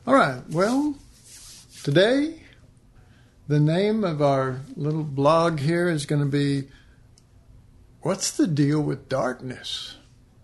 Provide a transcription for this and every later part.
All right, well, today the name of our little blog here is going to be, What's the Deal with Darkness?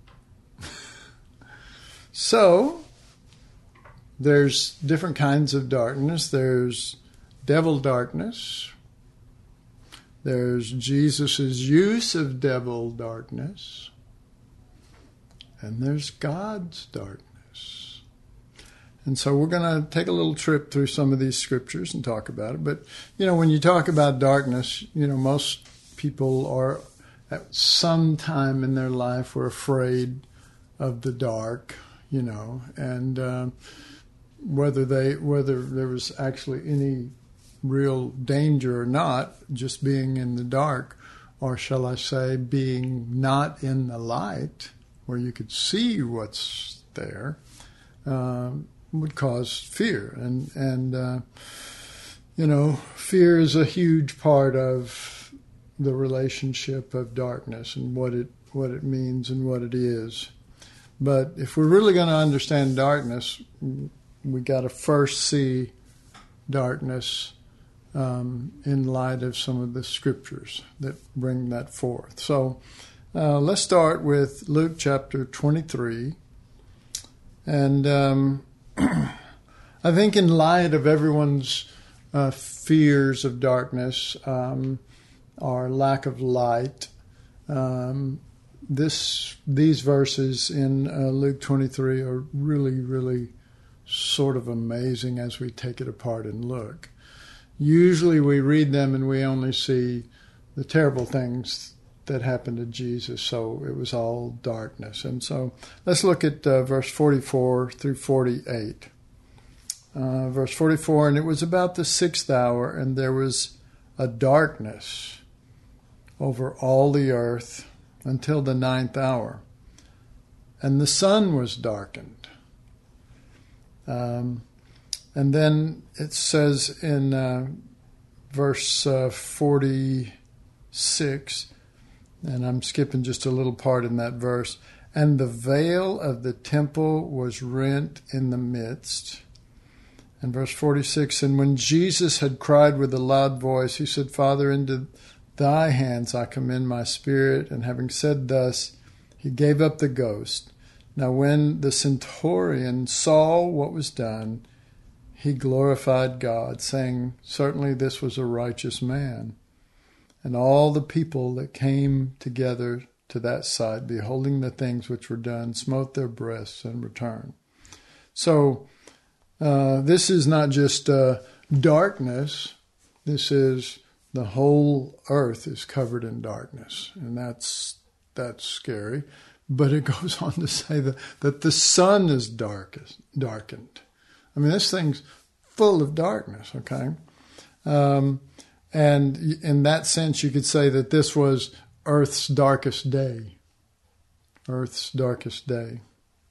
So, there's different kinds of darkness. There's devil darkness. There's Jesus' use of devil darkness. And there's God's darkness. And so we're going to take a little trip through some of these scriptures and talk about it. But, when you talk about darkness, most people are at some time in their life were afraid of the dark, and whether there was actually any real danger or not, just being in the dark, or shall I say being not in the light where you could see what's there, would cause fear. And fear is a huge part of the relationship of darkness and what it means and what it is. But if we're really going to understand darkness, we got to first see darkness in light of some of the scriptures that bring that forth. So let's start with Luke chapter 23. And I think in light of everyone's fears of darkness or lack of light, these verses in Luke 23 are really, really sort of amazing as we take it apart and look. Usually we read them and we only see the terrible things that happened to Jesus, so it was all darkness. And so let's look at verse 44 through 48. Verse 44, and it was about the 6th hour, and there was a darkness over all the earth until the 9th hour, and the sun was darkened. And then it says in verse 46, and I'm skipping just a little part in that verse, and the veil of the temple was rent in the midst. And verse 46, and when Jesus had cried with a loud voice, he said, Father, into thy hands I commend my spirit. And having said thus, he gave up the ghost. Now when the centurion saw what was done, he glorified God, saying, Certainly this was a righteous man. And all the people that came together to that sight, beholding the things which were done, smote their breasts and returned. So this is not just darkness. This is the whole earth is covered in darkness, and that's scary. But it goes on to say that the sun is darkened. I mean, this thing's full of darkness, okay? And in that sense, you could say that this was Earth's darkest day. Earth's darkest day.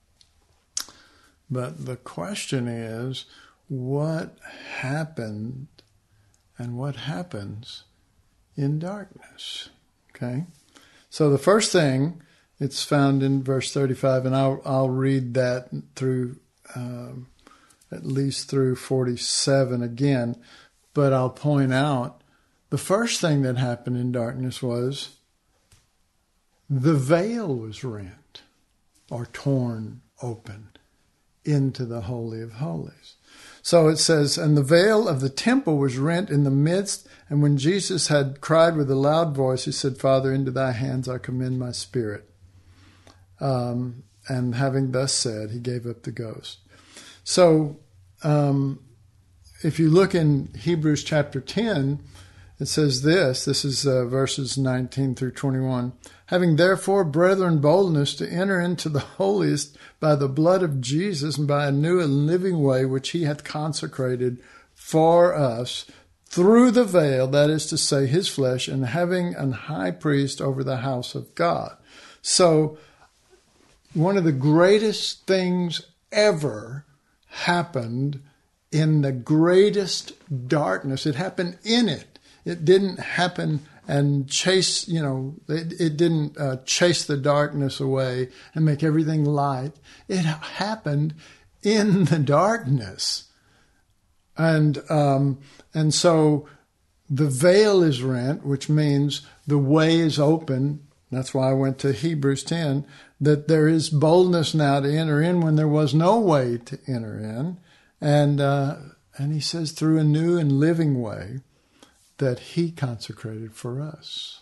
But the question is, what happened and what happens in darkness? Okay? So the first thing, it's found in verse 35, and I'll read that through at least through 47 again, but I'll point out the first thing that happened in darkness was the veil was rent or torn open into the Holy of Holies. So it says, and the veil of the temple was rent in the midst, and when Jesus had cried with a loud voice, he said, Father, into thy hands I commend my spirit. And having thus said, he gave up the ghost. So if you look in Hebrews chapter 10, it says this is verses 19 through 21. Having therefore, brethren, boldness to enter into the holiest by the blood of Jesus and by a new and living way which he hath consecrated for us through the veil, that is to say, his flesh, and having an high priest over the house of God. So one of the greatest things ever happened in the greatest darkness. It happened in it. It didn't happen and chase, it didn't chase the darkness away and make everything light. It happened in the darkness. And so the veil is rent, which means the way is open. That's why I went to Hebrews 10, that there is boldness now to enter in when there was no way to enter in. And he says through a new and living way that he consecrated for us.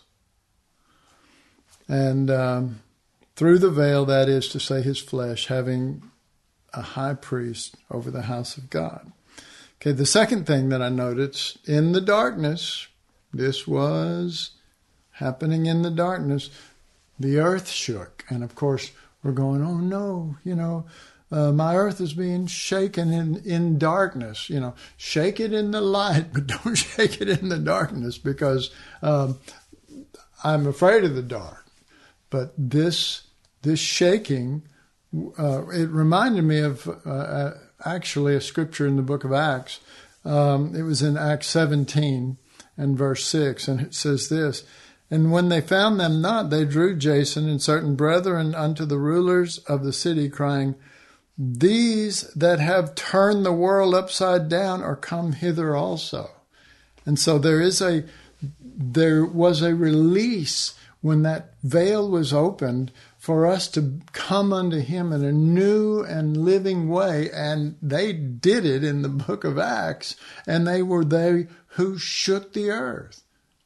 And through the veil, that is to say his flesh, having a high priest over the house of God. Okay, the second thing that I noticed in the darkness, this was happening in the darkness, the earth shook. And of course, we're going, oh no, my earth is being shaken in darkness. Shake it in the light, but don't shake it in the darkness, because I'm afraid of the dark. But this shaking, it reminded me of actually a scripture in the book of Acts. It was in Acts 17 and verse 6, and it says this, "And when they found them not, they drew Jason and certain brethren unto the rulers of the city, crying, These that have turned the world upside down are come hither also." And so there was a release when that veil was opened for us to come unto him in a new and living way. And they did it in the book of Acts, and they were they who shook the earth.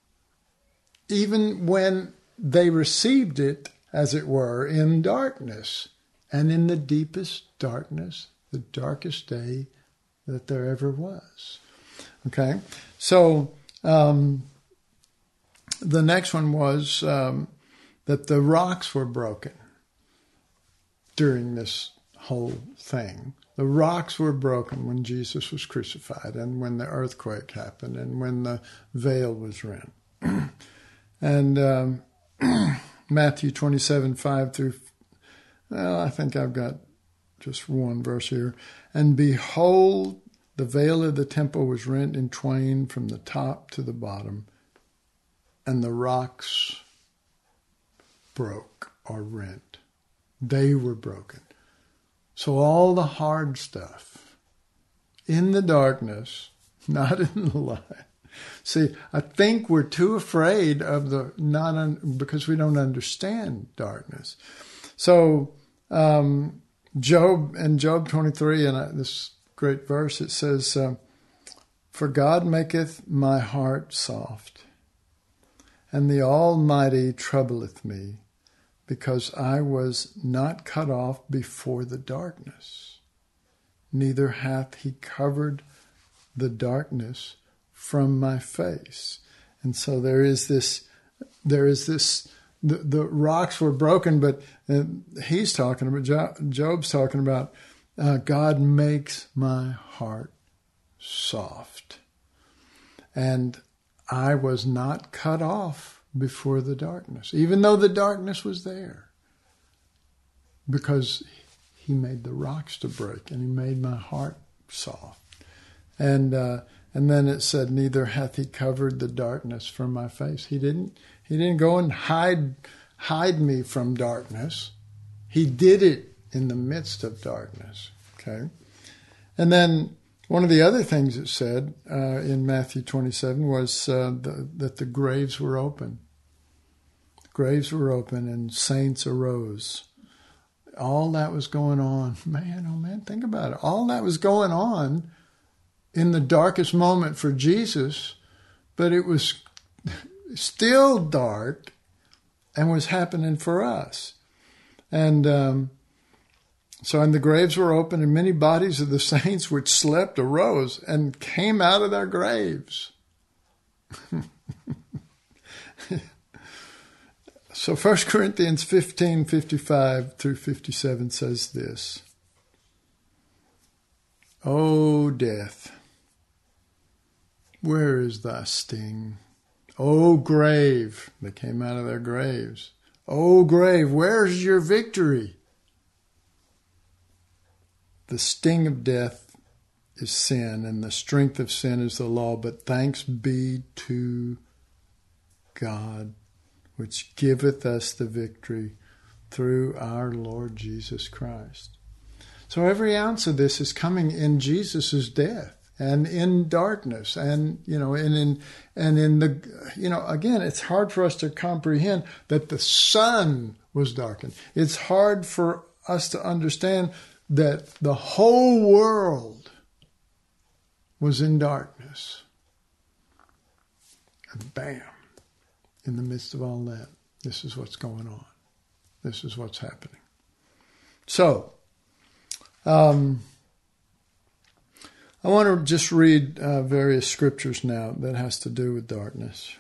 Even when they received it, as it were, in darkness, and in the deepest darkness, the darkest day that there ever was. Okay, so the next one was that the rocks were broken during this whole thing. The rocks were broken when Jesus was crucified, and when the earthquake happened, and when the veil was rent. And Matthew 27:5 through, I think I've got just one verse here. "And behold, the veil of the temple was rent in twain from the top to the bottom, and the rocks broke," or rent. They were broken. So all the hard stuff in the darkness, not in the light. See, I think we're too afraid of because we don't understand darkness. So Job 23, and this great verse, it says, "For God maketh my heart soft, and the Almighty troubleth me, because I was not cut off before the darkness, neither hath he covered the darkness from my face." And so there is this, the rocks were broken, but he's talking about, Job's talking about, God makes my heart soft. And I was not cut off before the darkness, even though the darkness was there, because he made the rocks to break, and he made my heart soft. And then it said, "Neither hath he covered the darkness from my face." He didn't go and hide me from darkness. He did it in the midst of darkness. Okay, and then one of the other things it said in Matthew 27 was that the graves were open. The graves were open and saints arose. All that was going on. Man, oh man, think about it. All that was going on in the darkest moment for Jesus, but it was still dark and was happening for us. And and the graves were open, and many bodies of the saints which slept arose and came out of their graves. So 1 Corinthians 15:55 through 57 says this, "O death, where is thy sting? O grave," they came out of their graves. "O grave, where's your victory? The sting of death is sin, and the strength of sin is the law. But thanks be to God, which giveth us the victory through our Lord Jesus Christ." So every ounce of this is coming in Jesus' death and in darkness, and in the again, it's hard for us to comprehend that the sun was darkened. It's hard for us to understand that the whole world was in darkness. And bam, in the midst of all that, this is what's going on. This is what's happening. So, I want to just read various scriptures now that has to do with darkness.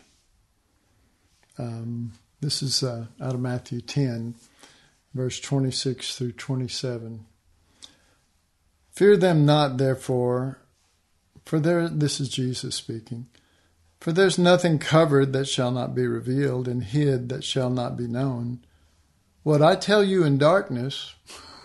This is out of Matthew 10, verse 26 through 27. Fear them not, therefore, this is Jesus speaking, for there's nothing covered that shall not be revealed, and hid that shall not be known. What I tell you in darkness,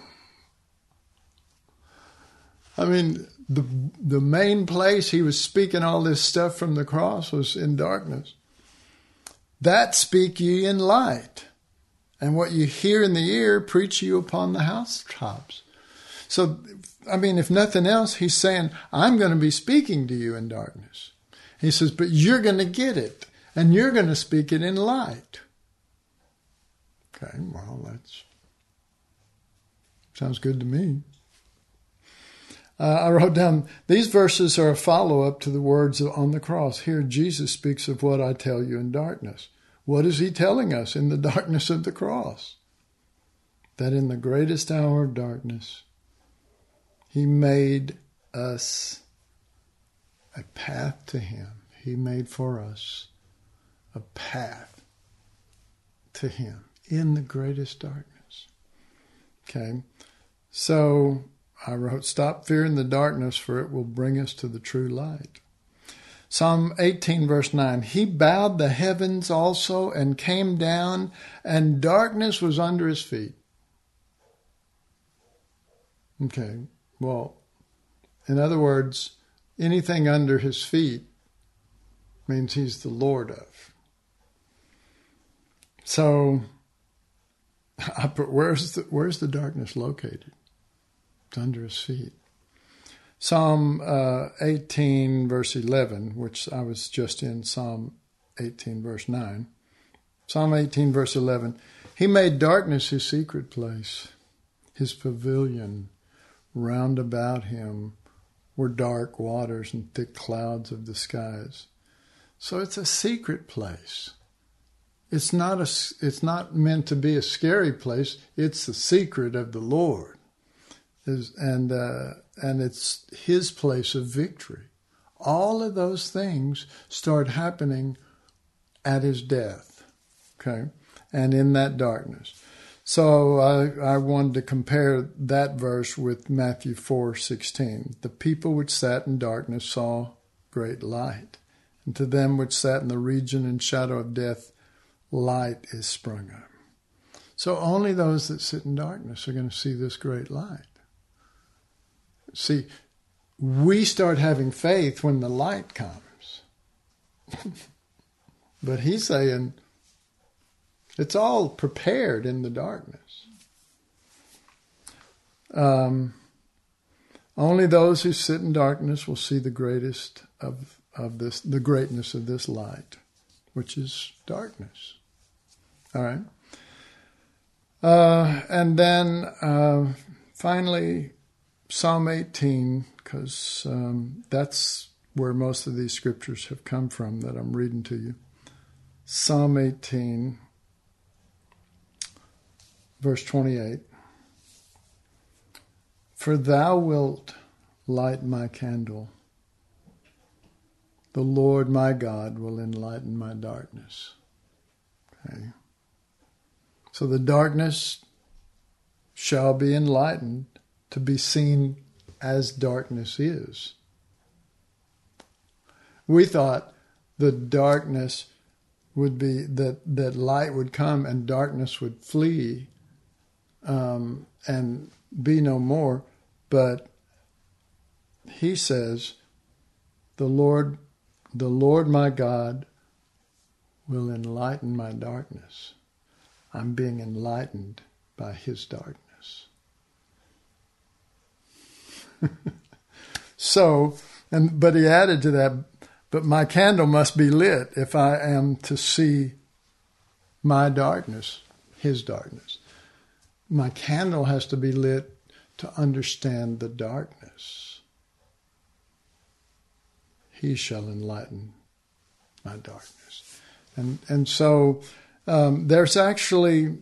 I mean, the main place he was speaking all this stuff from the cross was in darkness. That speak ye in light, and what you hear in the ear preach you upon the housetops. So, I mean, if nothing else, he's saying, I'm going to be speaking to you in darkness. He says, but you're going to get it, and you're going to speak it in light. Okay, well, that sounds good to me. I wrote down, these verses are a follow-up to the words on the cross. Here, Jesus speaks of what I tell you in darkness. What is he telling us in the darkness of the cross? That in the greatest hour of darkness, he made us a path to him. He made for us a path to him in the greatest darkness. Okay, so I wrote, stop fearing the darkness, for it will bring us to the true light. Psalm 18, verse 9, he bowed the heavens also and came down, and darkness was under his feet. Okay, well, in other words, anything under his feet means he's the Lord of. So I put, where's the darkness located? It's under his feet. Psalm 18, verse 11, which I was just in Psalm 18, verse 9. Psalm 18, verse 11, he made darkness his secret place, his pavilion. Round about him were dark waters and thick clouds of the skies. So it's a secret place. It's not meant to be a scary place. It's the secret of the Lord. And it's his place of victory. All of those things start happening at his death, okay, and in that darkness. So I wanted to compare that verse with Matthew 4:16. The people which sat in darkness saw great light, and to them which sat in the region and shadow of death, light is sprung up. So only those that sit in darkness are going to see this great light. See, we start having faith when the light comes. But he's saying it's all prepared in the darkness. Only those who sit in darkness will see the greatest of this, the greatness of this light, which is darkness. All right. And then finally, Psalm 18, because that's where most of these scriptures have come from that I'm reading to you. Psalm 18, verse 28. For thou wilt light my candle. The Lord my God will enlighten my darkness. Okay. So the darkness shall be enlightened to be seen as darkness is. We thought the darkness would be that light would come and darkness would flee and be no more. But he says, the Lord my God will enlighten my darkness. I'm being enlightened by his darkness. But he added to that, but my candle must be lit if I am to see my darkness, his darkness. My candle has to be lit to understand the darkness. He shall enlighten my darkness. And so there's actually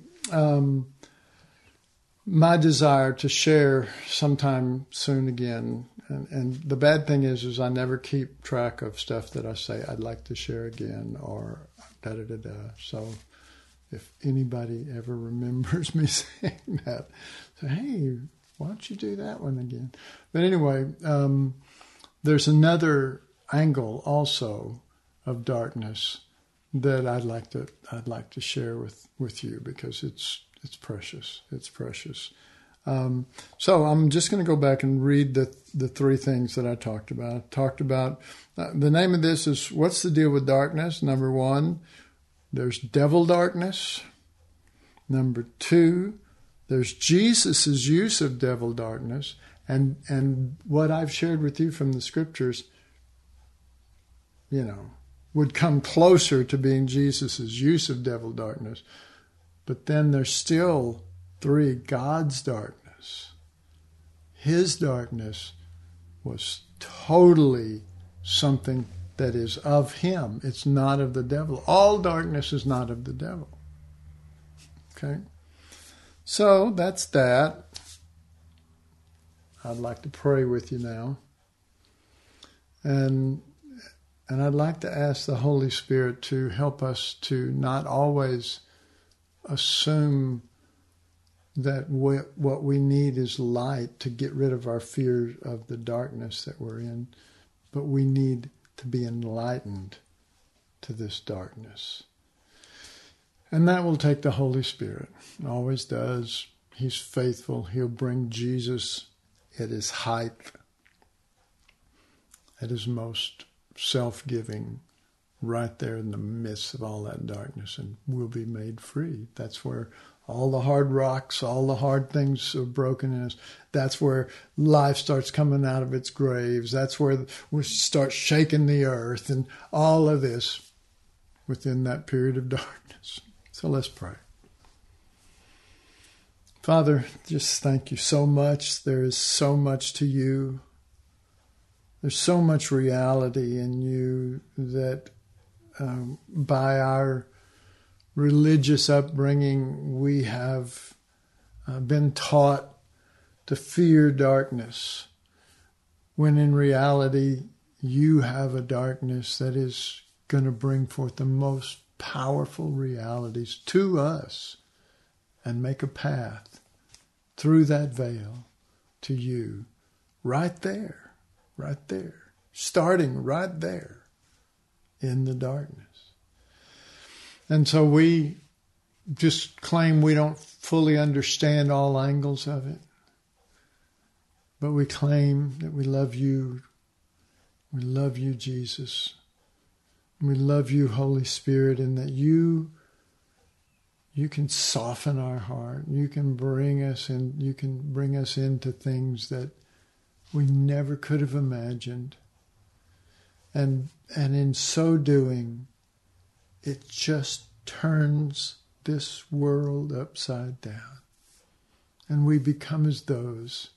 my desire to share sometime soon again. And the bad thing is I never keep track of stuff that I say I'd like to share again or da-da-da-da. So if anybody ever remembers me saying that, say, hey, why don't you do that one again? But anyway, there's another angle also of darkness that I'd like to share with you because it's precious. It's precious. So I'm just going to go back and read the three things that I talked about. I talked about the name of this is What's the Deal with Darkness? Number one, there's devil darkness. Number two, there's Jesus' use of devil darkness. And what I've shared with you from the scriptures, would come closer to being Jesus' use of devil darkness. But then there's still three, God's darkness. His darkness was totally something that is of him. It's not of the devil. All darkness is not of the devil. Okay? So that's that. I'd like to pray with you now. And I'd like to ask the Holy Spirit to help us to not always assume that what we need is light to get rid of our fear of the darkness that we're in, but we need to be enlightened to this darkness. And that will take the Holy Spirit. It always does. He's faithful. He'll bring Jesus at his height, at his most self-giving, right there in the midst of all that darkness, and we'll be made free. That's where all the hard rocks, all the hard things are broken in us. That's where life starts coming out of its graves. That's where we start shaking the earth and all of this within that period of darkness. So let's pray. Father, just thank you so much. There is so much to you. There's so much reality in you that by our religious upbringing, we have been taught to fear darkness, when in reality, you have a darkness that is going to bring forth the most powerful realities to us and make a path through that veil to you right there, starting right there in the darkness. And so we just claim we don't fully understand all angles of it, but we claim that we love you. We love you, Jesus. We love you, Holy Spirit, and that you can soften our heart. You can bring us in. You can bring us into things that we never could have imagined. And in so doing, it just turns this world upside down. And we become as those,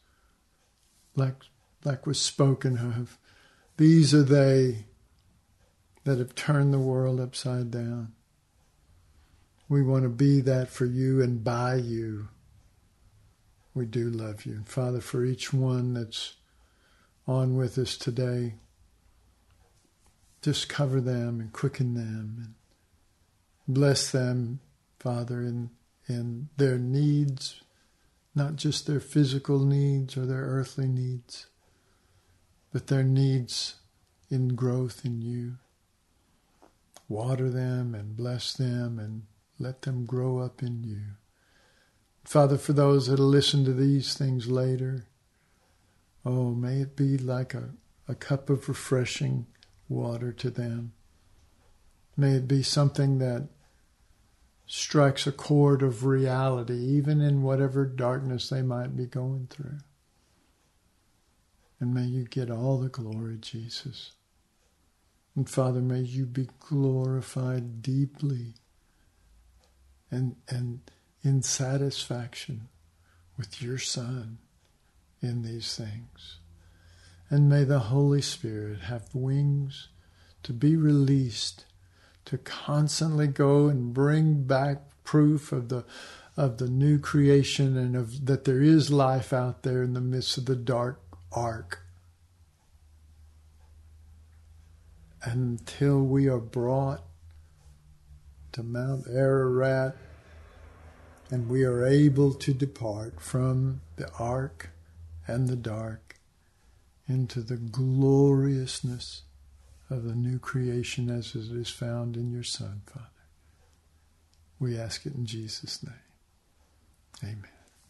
like was spoken of. These are they that have turned the world upside down. We want to be that for you and by you. We do love you. And Father, for each one that's on with us today, just cover them and quicken them and bless them, Father, in their needs, not just their physical needs or their earthly needs, but their needs in growth in you. Water them and bless them and let them grow up in you. Father, for those that will listen to these things later, oh, may it be like a cup of refreshing water to them. May it be something that strikes a chord of reality, even in whatever darkness they might be going through. And may you get all the glory, Jesus. And Father, may you be glorified deeply and in satisfaction with your Son in these things. And may the Holy Spirit have wings to be released, to constantly go and bring back proof of the new creation and of that there is life out there in the midst of the dark ark. Until we are brought to Mount Ararat and we are able to depart from the ark and the dark into the gloriousness of the new creation as it is found in your Son, Father. We ask it in Jesus' name. Amen.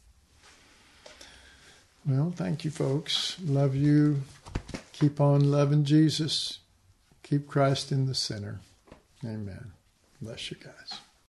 Well, thank you, folks. Love you. Keep on loving Jesus. Keep Christ in the center. Amen. Bless you guys.